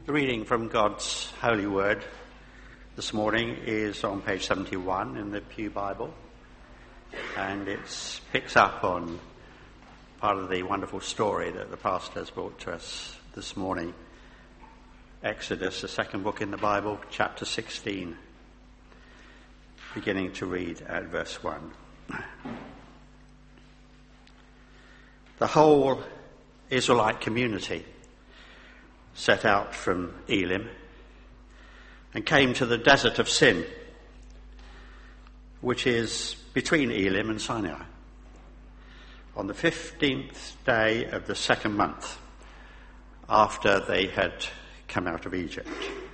The reading from God's holy word this morning is on page 71 in the Pew Bible, and it picks up on part of the wonderful story that the pastor has brought to us this morning. Exodus, the second book in the Bible, chapter 16, beginning to read at verse 1. The whole Israelite community set out from Elim and came to the desert of Sin, which is between Elim and Sinai, on the 15th day of the second month after they had come out of Egypt.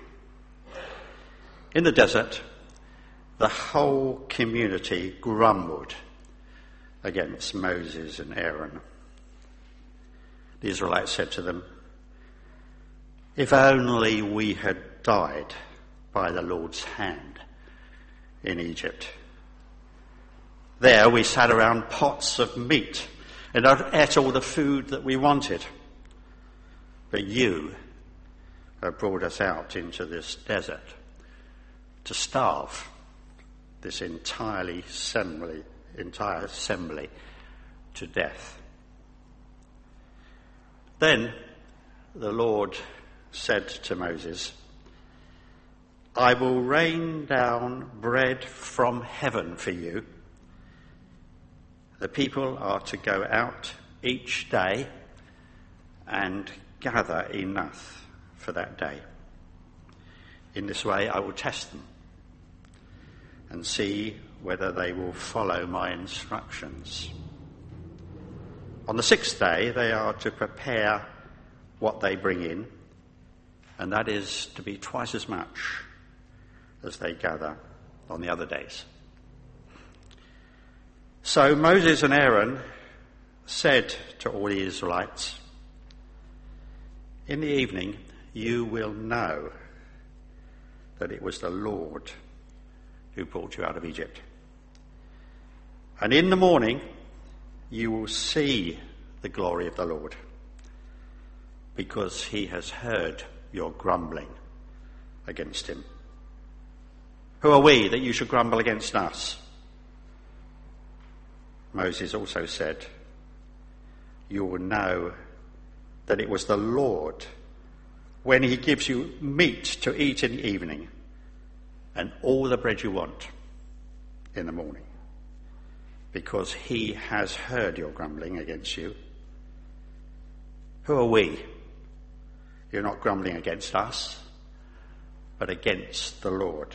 In the desert, the whole community grumbled against Moses and Aaron. The Israelites said to them, "If only we had died by the Lord's hand in Egypt. There we sat around pots of meat and ate all the food that we wanted. But you have brought us out into this desert to starve this entire assembly to death." Then the Lord said to Moses, "I will rain down bread from heaven for you. The people are to go out each day and gather enough for that day. In this way I will test them and see whether they will follow my instructions. On the sixth day they are to prepare what they bring in, and that is to be twice as much as they gather on the other days." So Moses and Aaron said to all the Israelites, "In the evening you will know that it was the Lord who brought you out of Egypt. And in the morning you will see the glory of the Lord, because he has heard your grumbling against him. Who are we that you should grumble against us?" Moses also said, "You will know that it was the Lord when he gives you meat to eat in the evening and all the bread you want in the morning, because he has heard your grumbling against you. Who are we? You're not grumbling against us, but against the Lord."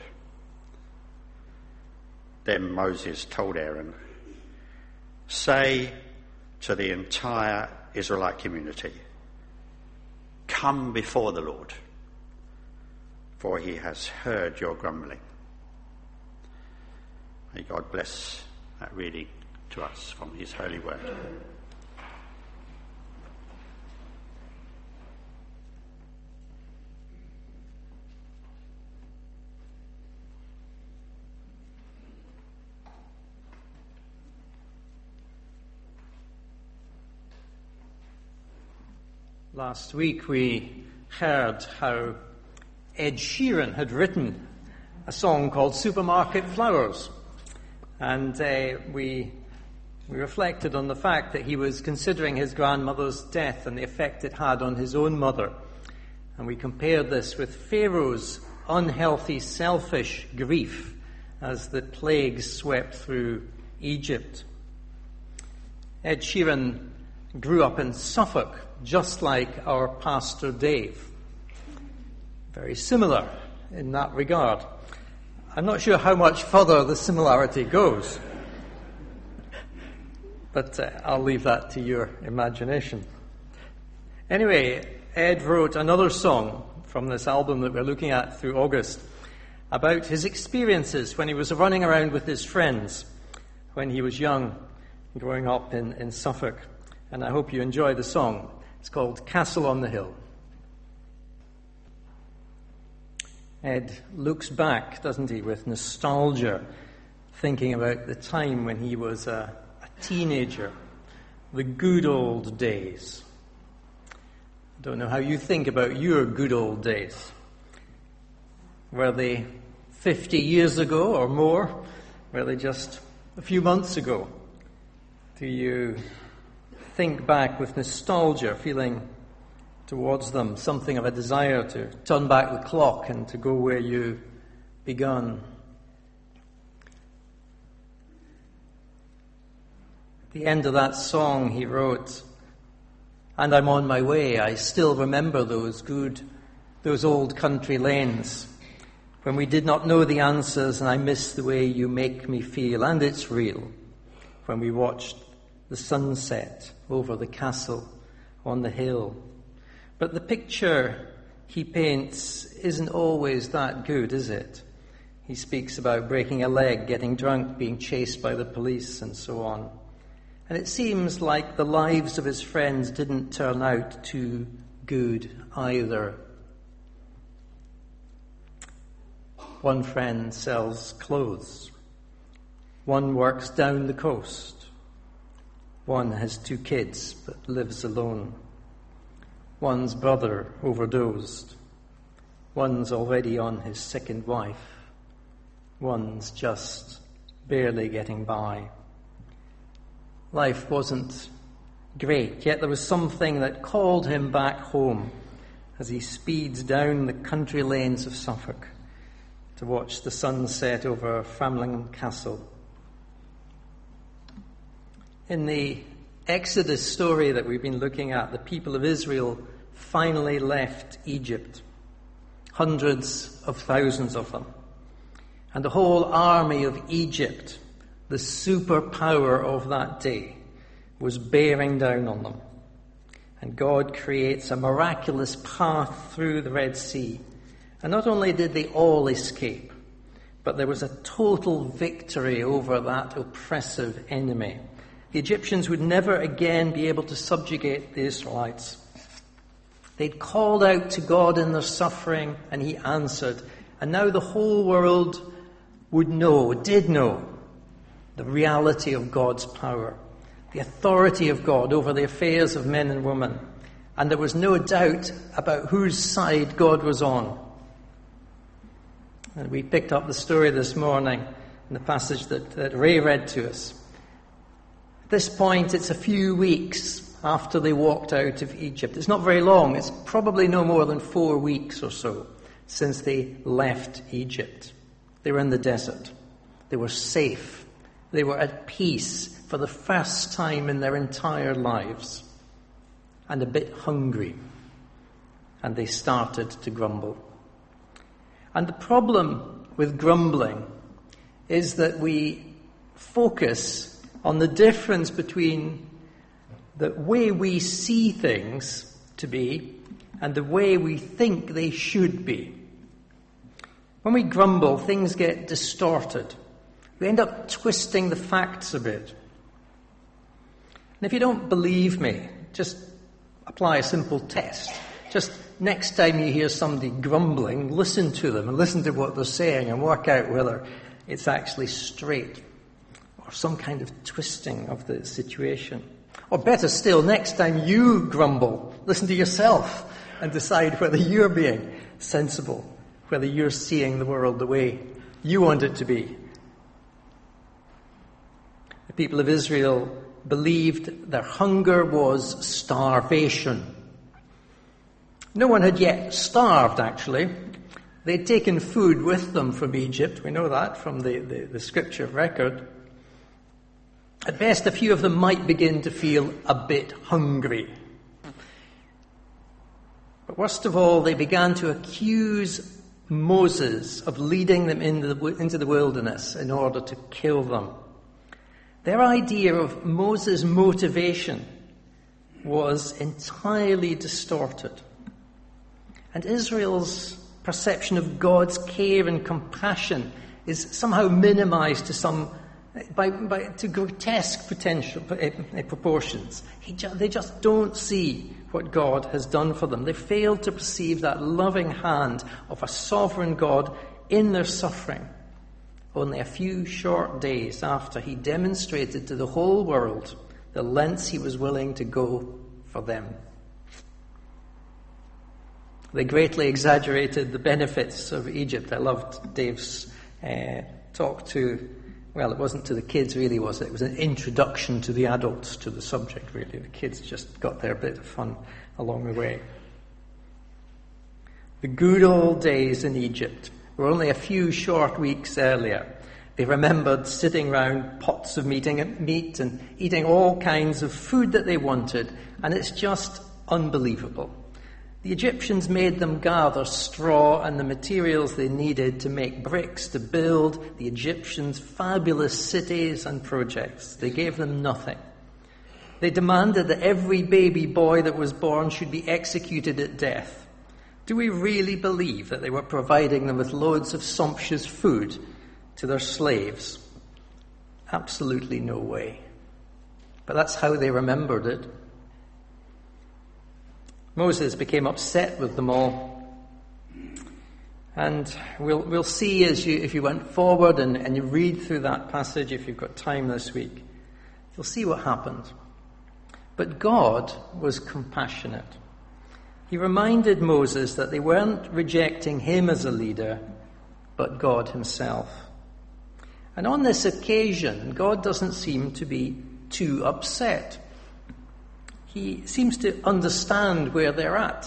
Then Moses told Aaron, "Say to the entire Israelite community, 'Come before the Lord, for he has heard your grumbling.'" May God bless that reading to us from his holy word. Last week we heard how Ed Sheeran had written a song called "Supermarket Flowers," and we reflected on the fact that he was considering his grandmother's death and the effect it had on his own mother, and we compared this with Pharaoh's unhealthy, selfish grief as the plagues swept through Egypt. Ed Sheeran grew up in Suffolk, just like our Pastor Dave. Very similar in that regard. I'm not sure how much further the similarity goes, but I'll leave that to your imagination. Anyway, Ed wrote another song from this album that we're looking at through August about his experiences when he was running around with his friends when he was young, growing up in Suffolk. And I hope you enjoy the song. It's called "Castle on the Hill." Ed looks back, doesn't he, with nostalgia, thinking about the time when he was a teenager, the good old days. don't know how you think about your good old days. Were they 50 years ago or more? Were they just a few months ago? Do you think back with nostalgia, feeling towards them something of a desire to turn back the clock and to go where you begun? At the end of that song he wrote, "And I'm on my way. I still remember those old country lanes when we did not know the answers, and I miss the way you make me feel, and it's real, when we watched the sunset over the castle on the hill." But the picture he paints isn't always that good, is it? He speaks about breaking a leg, getting drunk, being chased by the police, and so on. And it seems like the lives of his friends didn't turn out too good either. One friend sells clothes. One works down the coast. One has 2 kids but lives alone. One's brother overdosed. One's already on his 2nd wife. One's just barely getting by. Life wasn't great, yet there was something that called him back home as he speeds down the country lanes of Suffolk to watch the sunset over Framlingham Castle. In the Exodus story that we've been looking at, the people of Israel finally left Egypt, hundreds of thousands of them. And the whole army of Egypt, the superpower of that day, was bearing down on them. And God creates a miraculous path through the Red Sea. And not only did they all escape, but there was a total victory over that oppressive enemy. The Egyptians would never again be able to subjugate the Israelites. They'd called out to God in their suffering, and he answered. And now the whole world did know, the reality of God's power, the authority of God over the affairs of men and women. And there was no doubt about whose side God was on. And we picked up the story this morning in the passage that Ray read to us. At this point, it's a few weeks after they walked out of Egypt. It's not very long. It's probably no more than 4 weeks or so since they left Egypt. They were in the desert. They were safe. They were at peace for the first time in their entire lives, and a bit hungry. And they started to grumble. And the problem with grumbling is that we focus on the difference between the way we see things to be and the way we think they should be. When we grumble, things get distorted. We end up twisting the facts a bit. And if you don't believe me, just apply a simple test. Just next time you hear somebody grumbling, listen to them and listen to what they're saying and work out whether it's actually straight or some kind of twisting of the situation. Or better still, next time you grumble, listen to yourself and decide whether you're being sensible, whether you're seeing the world the way you want it to be. The people of Israel believed their hunger was starvation. No one had yet starved, actually. They'd taken food with them from Egypt. We know that from the scripture record. At best, a few of them might begin to feel a bit hungry. But worst of all, they began to accuse Moses of leading them into the wilderness in order to kill them. Their idea of Moses' motivation was entirely distorted. And Israel's perception of God's care and compassion is somehow minimized to grotesque proportions. They just don't see what God has done for them. They fail to perceive that loving hand of a sovereign God in their suffering. Only a few short days after he demonstrated to the whole world the lengths he was willing to go for them. They greatly exaggerated the benefits of Egypt. I loved Dave's talk to, well, it wasn't to the kids really, was it? It was an introduction to the adults to the subject, really. The kids just got their bit of fun along the way. The good old days in Egypt were only a few short weeks earlier. They remembered sitting round pots of meat and eating all kinds of food that they wanted, and it's just unbelievable. The Egyptians made them gather straw and the materials they needed to make bricks to build the Egyptians' fabulous cities and projects. They gave them nothing. They demanded that every baby boy that was born should be executed at death. Do we really believe that they were providing them with loads of sumptuous food to their slaves? Absolutely no way. But that's how they remembered it. Moses became upset with them all. And we'll see if you went forward and you read through that passage, if you've got time this week, you'll see what happened. But God was compassionate. He reminded Moses that they weren't rejecting him as a leader, but God himself. And on this occasion, God doesn't seem to be too upset. He seems to understand where they're at.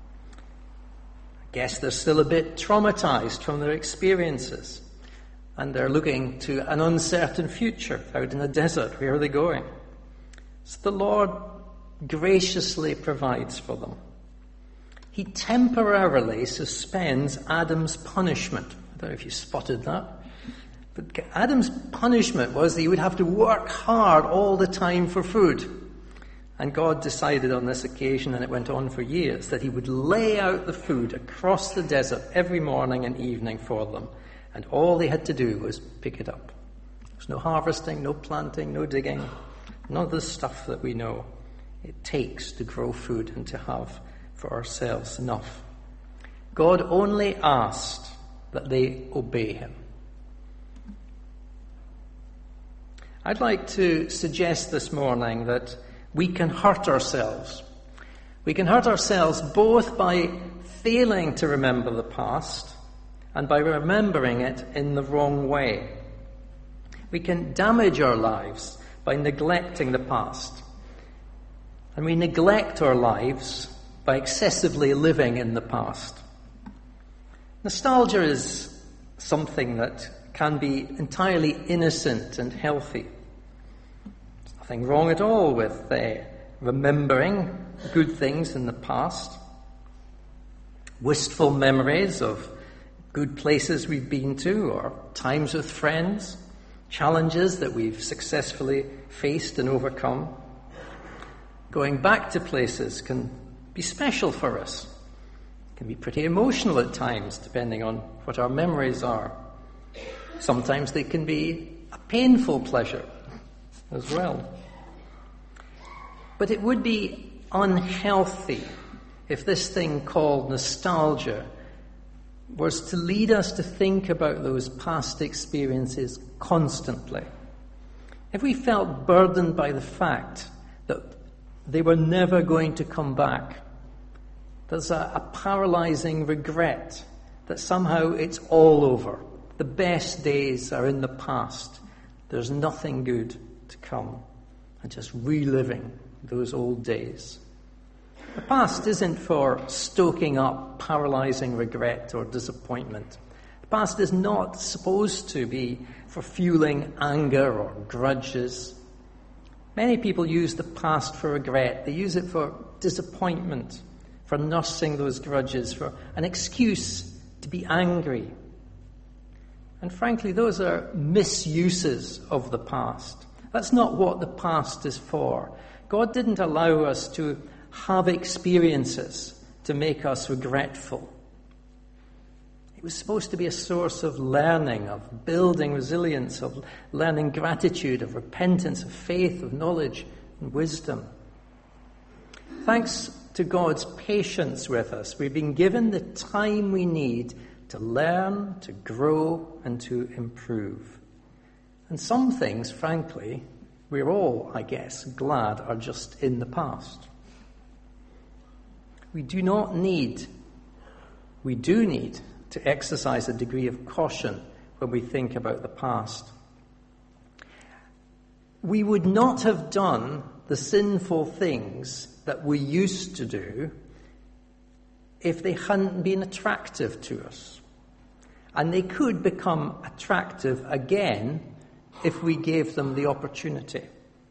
I guess they're still a bit traumatized from their experiences, and they're looking to an uncertain future out in the desert. Where are they going? So the Lord graciously provides for them. He temporarily suspends Adam's punishment. I don't know if you spotted that. But Adam's punishment was that he would have to work hard all the time for food. And God decided on this occasion, and it went on for years, that he would lay out the food across the desert every morning and evening for them. And all they had to do was pick it up. There's no harvesting, no planting, no digging, none of the stuff that we know it takes to grow food and to have for ourselves enough. God only asked that they obey him. I'd like to suggest this morning that we can hurt ourselves. We can hurt ourselves both by failing to remember the past and by remembering it in the wrong way. We can damage our lives by neglecting the past. And we neglect our lives by excessively living in the past. Nostalgia is something that can be entirely innocent and healthy. Nothing wrong at all with remembering good things in the past, wistful memories of good places we've been to or times with friends, challenges that we've successfully faced and overcome. Going back to places can be special for us. It can be pretty emotional at times, depending on what our memories are. Sometimes they can be a painful pleasure as well. But it would be unhealthy if this thing called nostalgia was to lead us to think about those past experiences constantly. If we felt burdened by the fact that they were never going to come back, there's a paralyzing regret that somehow it's all over. The best days are in the past. There's nothing good to come. And just reliving those old days. The past isn't for stoking up paralyzing regret or disappointment. The past is not supposed to be for fueling anger or grudges. Many people use the past for regret. They use it for disappointment, for nursing those grudges, for an excuse to be angry. And frankly, those are misuses of the past. That's not what the past is for. God didn't allow us to have experiences to make us regretful. It was supposed to be a source of learning, of building resilience, of learning gratitude, of repentance, of faith, of knowledge and wisdom. Thanks to God's patience with us, we've been given the time we need to learn, to grow, and to improve. And some things, frankly, we're all, I guess, glad are just in the past. We do not need we do need to exercise a degree of caution when we think about the past. We would not have done the sinful things that we used to do if they hadn't been attractive to us. And they could become attractive again if we gave them the opportunity.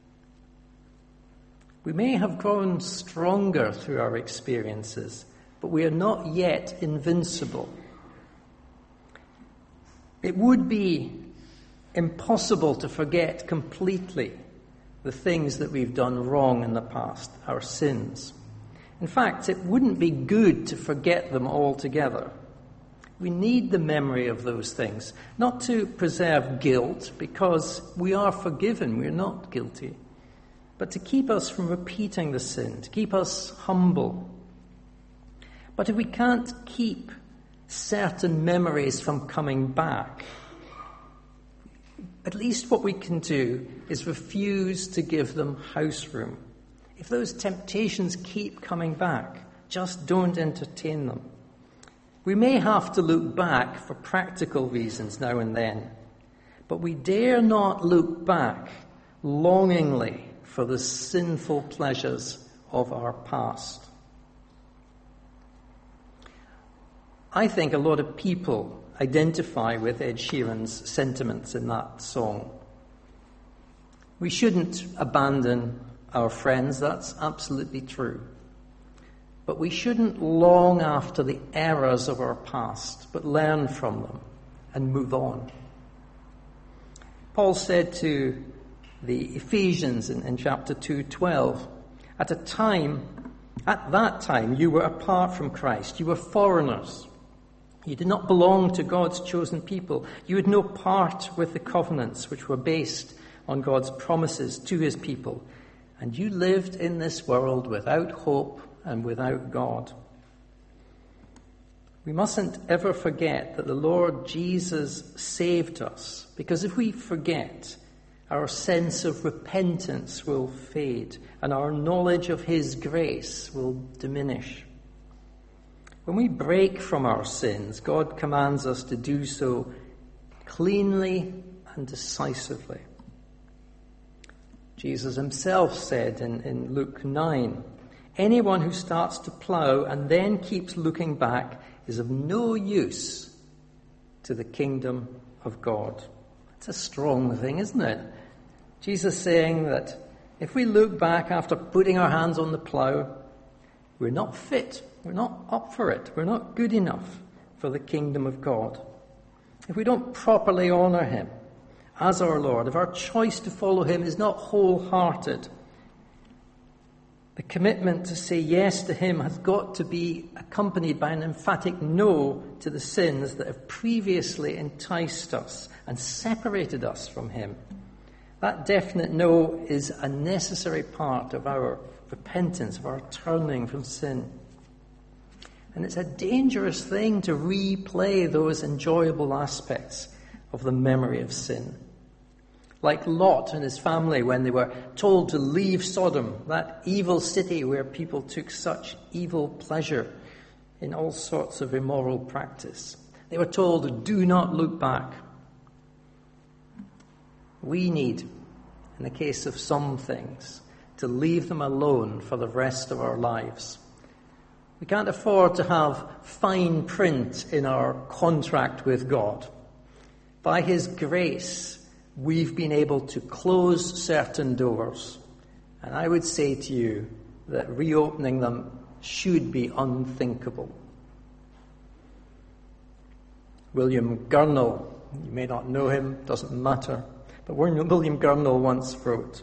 We may have grown stronger through our experiences, but we are not yet invincible. It would be impossible to forget completely the things that we've done wrong in the past, our sins. In fact, it wouldn't be good to forget them altogether. We need the memory of those things, not to preserve guilt, because we are forgiven, we're not guilty, but to keep us from repeating the sin, to keep us humble. But if we can't keep certain memories from coming back, at least what we can do is refuse to give them house room. If those temptations keep coming back, just don't entertain them. We may have to look back for practical reasons now and then, but we dare not look back longingly for the sinful pleasures of our past. I think a lot of people identify with Ed Sheeran's sentiments in that song. We shouldn't abandon our friends, that's absolutely true. But we shouldn't long after the errors of our past, but learn from them and move on. Paul said to the Ephesians in chapter 2:12, at that time you were apart from Christ, you were foreigners. You did not belong to God's chosen people. You had no part with the covenants which were based on God's promises to his people. And you lived in this world without hope and without God. We mustn't ever forget that the Lord Jesus saved us, because if we forget, our sense of repentance will fade and our knowledge of his grace will diminish. When we break from our sins, God commands us to do so cleanly and decisively. Jesus himself said in Luke 9, anyone who starts to plow and then keeps looking back is of no use to the kingdom of God. It's a strong thing, isn't it? Jesus saying that if we look back after putting our hands on the plow, we're not fit. We're not up for it. We're not good enough for the kingdom of God. If we don't properly honor him as our Lord, if our choice to follow him is not wholehearted, the commitment to say yes to him has got to be accompanied by an emphatic no to the sins that have previously enticed us and separated us from him. That definite no is a necessary part of our repentance, of our turning from sin. And it's a dangerous thing to replay those enjoyable aspects of the memory of sin. Like Lot and his family when they were told to leave Sodom, that evil city where people took such evil pleasure in all sorts of immoral practice. They were told, do not look back. We need, in the case of some things, to leave them alone for the rest of our lives. We can't afford to have fine print in our contract with God. By his grace, we've been able to close certain doors. And I would say to you that reopening them should be unthinkable. William Gurnall, you may not know him, doesn't matter, but William Gurnall once wrote,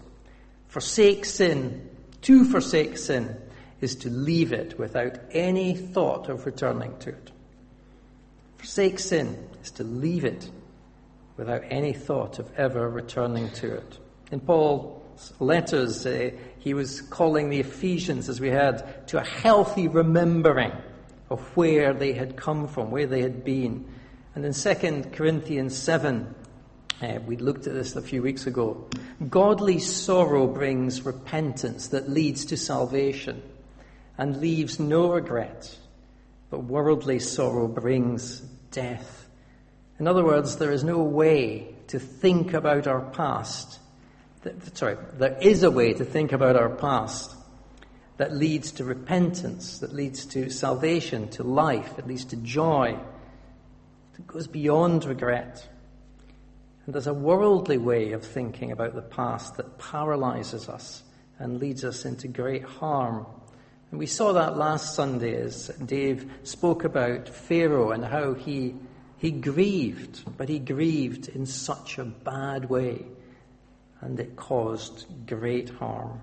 to forsake sin is to leave it without any thought of returning to it. Forsake sin is to leave it without any thought of ever returning to it. In Paul's letters, he was calling the Ephesians, as we heard, to a healthy remembering of where they had come from, where they had been. And in 2 Corinthians 7, we looked at this a few weeks ago, godly sorrow brings repentance that leads to salvation and leaves no regret, but worldly sorrow brings death. In other words, there is no way to think about our past. There is a way to think about our past that leads to repentance, that leads to salvation, to life, that leads to joy, that goes beyond regret. And there's a worldly way of thinking about the past that paralyzes us and leads us into great harm. And we saw that last Sunday as Dave spoke about Pharaoh and how he grieved, but he grieved in such a bad way, and it caused great harm.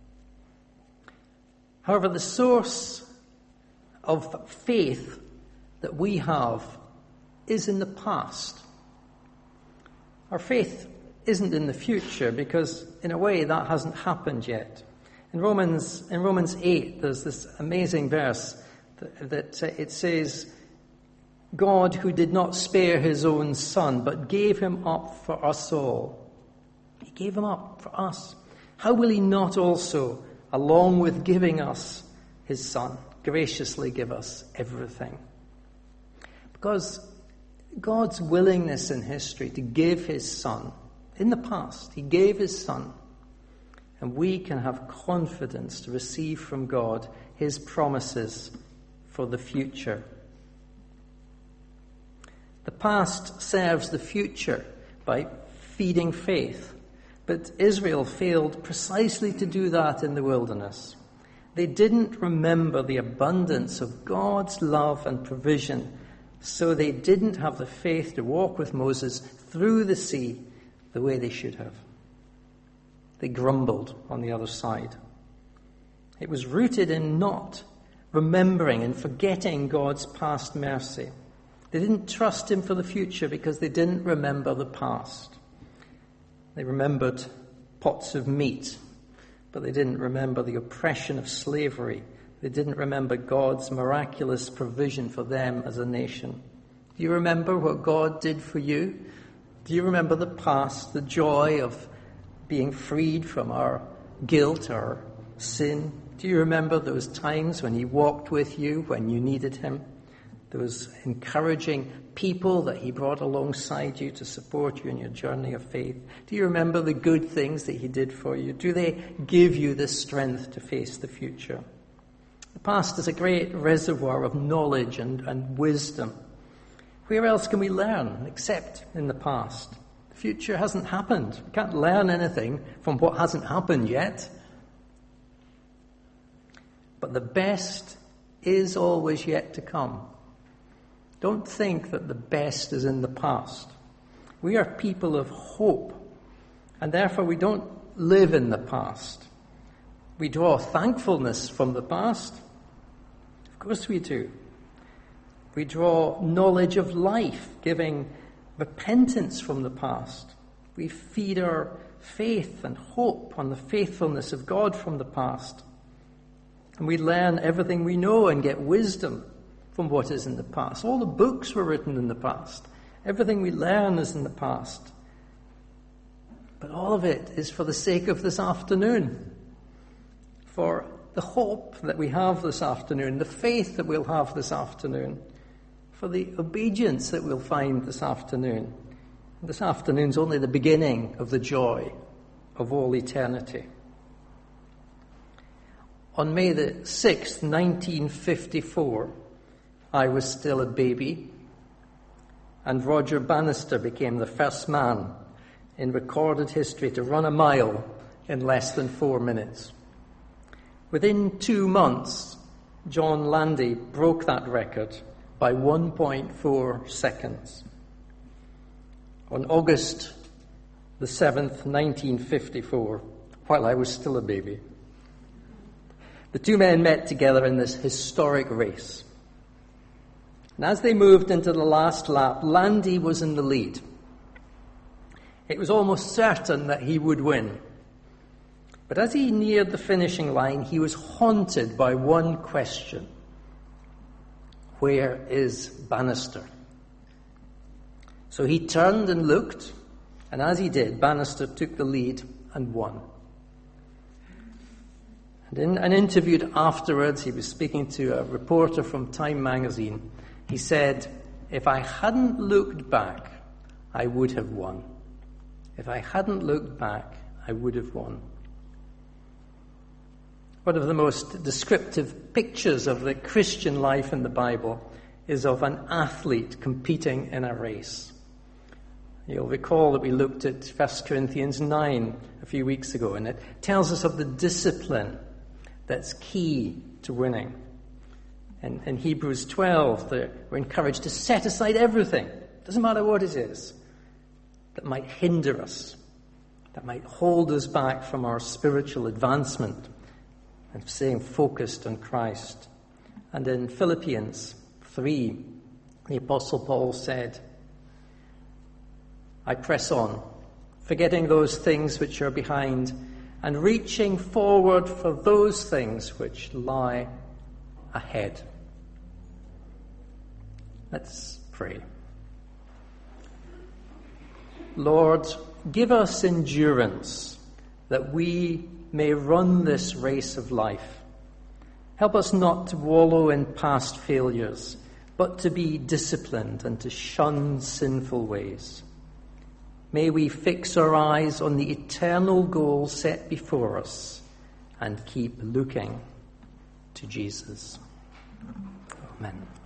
However, the source of faith that we have is in the past. Our faith isn't in the future because, in a way, that hasn't happened yet. In Romans 8, there's this amazing verse that it says, God, who did not spare his own son, but gave him up for us all. He gave him up for us. How will he not also, along with giving us his son, graciously give us everything? Because God's willingness in history to give his son, in the past, he gave his son, and we can have confidence to receive from God his promises for the future. The past serves the future by feeding faith, but Israel failed precisely to do that in the wilderness. They didn't remember the abundance of God's love and provision, so they didn't have the faith to walk with Moses through the sea the way they should have. They grumbled on the other side. It was rooted in not remembering and forgetting God's past mercy. They didn't trust him for the future because they didn't remember the past. They remembered pots of meat, but they didn't remember the oppression of slavery. They didn't remember God's miraculous provision for them as a nation. Do you remember what God did for you? Do you remember the past, the joy of being freed from our guilt, our sin? Do you remember those times when he walked with you when you needed him? Those encouraging people that he brought alongside you to support you in your journey of faith? Do you remember the good things that he did for you? Do they give you the strength to face the future? The past is a great reservoir of knowledge and wisdom. Where else can we learn except in the past? The future hasn't happened. We can't learn anything from what hasn't happened yet. But the best is always yet to come. Don't think that the best is in the past. We are people of hope, and therefore we don't live in the past. We draw thankfulness from the past. Of course we do. We draw knowledge of life, giving repentance from the past. We feed our faith and hope on the faithfulness of God from the past. And we learn everything we know and get wisdom from what is in the past. All the books were written in the past. Everything we learn is in the past. But all of it is for the sake of this afternoon. For the hope that we have this afternoon, the faith that we'll have this afternoon, for the obedience that we'll find this afternoon. This afternoon's only the beginning of the joy of all eternity. On May the 6th, 1954, I was still a baby, and Roger Bannister became the first man in recorded history to run a mile in less than 4 minutes. Within 2 months, John Landy broke that record by 1.4 seconds. On August the 7th, 1954, while I was still a baby, the two men met together in this historic race. And as they moved into the last lap, Landy was in the lead. It was almost certain that he would win. But as he neared the finishing line, he was haunted by one question. Where is Bannister? So he turned and looked, and as he did, Bannister took the lead and won. And in an interview afterwards, he was speaking to a reporter from Time magazine. He said, "If I hadn't looked back, I would have won. If I hadn't looked back, I would have won." One of the most descriptive pictures of the Christian life in the Bible is of an athlete competing in a race. You'll recall that we looked at 1 Corinthians 9 a few weeks ago, and it tells us of the discipline that's key to winning. And in Hebrews 12, we're encouraged to set aside everything, doesn't matter what it is, that might hinder us, that might hold us back from our spiritual advancement and staying focused on Christ. And in Philippians 3, the Apostle Paul said, "I press on, forgetting those things which are behind, and reaching forward for those things which lie ahead." Let's pray. Lord, give us endurance that we may run this race of life. Help us not to wallow in past failures, but to be disciplined and to shun sinful ways. May we fix our eyes on the eternal goal set before us and keep looking to Jesus. Amen.